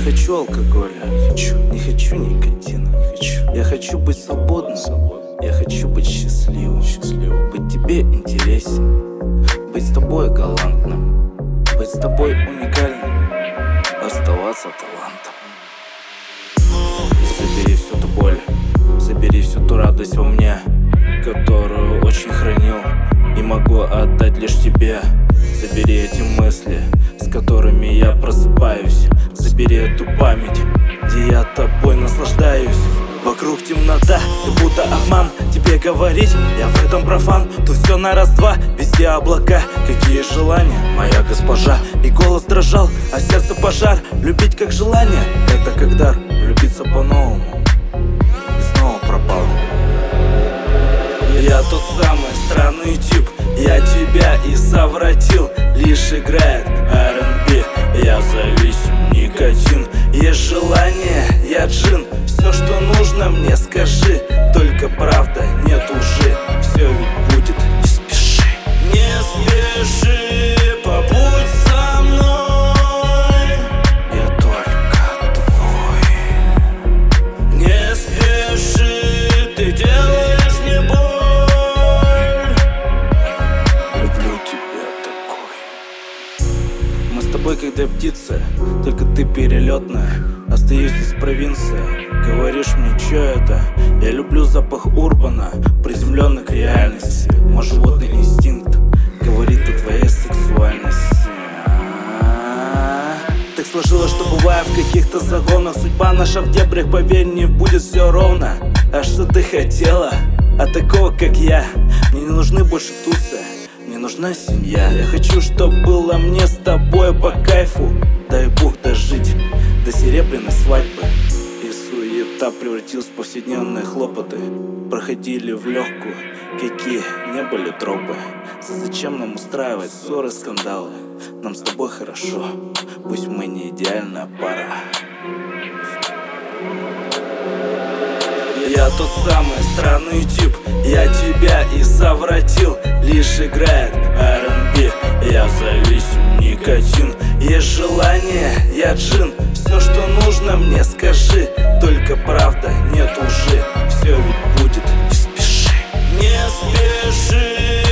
хочу алкоголя, не хочу никотина. Я хочу быть свободным, я хочу быть счастливым. Быть тебе интересен, быть с тобой галантным, быть с тобой уникальным, оставаться талантом. Забери всю ту боль, забери всю ту радость во мне, которую очень хранил и могу отдать лишь тебе. Забери эти мысли, с которыми я просыпаюсь. Забери эту память, где я тобой наслаждаюсь. Вокруг темнота, ты будто обман. Тебе говорить, я в этом профан. Тут все на раз-два, везде облака. Какие желания, моя госпожа. И голос дрожал, а сердце пожар. Любить как желание, это как дар. Влюбиться по-новому и снова пропал. Я тот самый странный тип, я тебя и совратил. Лишь играет R&B, я зависим, никотин. Есть желание, я джин. Все, что нужно, мне скажи. Только правда, нет лжи. Все ведь будет, не спеши. Не спеши, побудь со мной. Я только твой. Не спеши, ты делаешь мне боль. Люблю тебя такой. Мы с тобой как две птицы, только ты перелетная. Остаюсь из провинции. Говоришь мне, чё это? Я люблю запах урбана, приземленный к реальности. Мой животный инстинкт говорит о твоей сексуальности. Так сложилось, что бывая в каких-то загонах, судьба наша в дебрях, поверь, не будет все ровно. А что ты хотела от такого, как я? Мне не нужны больше тусы, мне нужна семья. Я хочу, чтоб было мне с тобой по кайфу. Дай Бог дожить до серебряной свадьбы. И суета превратилась в повседневные хлопоты. Проходили в легкую, какие не были тропы. Зачем нам устраивать ссоры, скандалы? Нам с тобой хорошо, пусть мы не идеальная пара. Я тот самый странный тип, я тебя и совратил. Лишь играет R&B, я зависим, никотин. Есть желание, я джин. Все, что нужно, мне скажи. Только правда, нет лжи. Все ведь будет, не спеши. Не спеши.